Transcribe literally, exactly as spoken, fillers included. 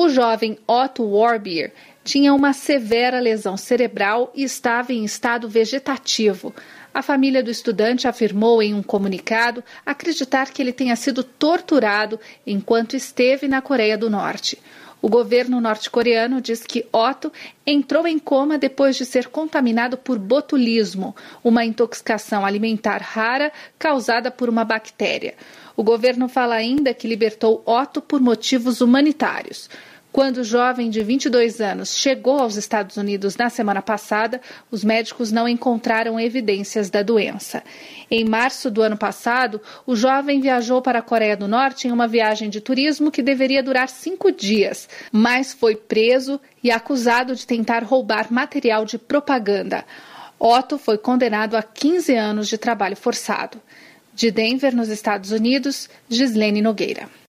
O jovem Otto Warburg tinha uma severa lesão cerebral e estava em estado vegetativo. A família do estudante afirmou em um comunicado acreditar que ele tenha sido torturado enquanto esteve na Coreia do Norte. O governo norte-coreano diz que Otto entrou em coma depois de ser contaminado por botulismo, uma intoxicação alimentar rara causada por uma bactéria. O governo fala ainda que libertou Otto por motivos humanitários. Quando o jovem de vinte e dois anos chegou aos Estados Unidos na semana passada, os médicos não encontraram evidências da doença. Em março do ano passado, o jovem viajou para a Coreia do Norte em uma viagem de turismo que deveria durar cinco dias, mas foi preso e acusado de tentar roubar material de propaganda. Otto foi condenado a quinze anos de trabalho forçado. De Denver, nos Estados Unidos, Gislene Nogueira.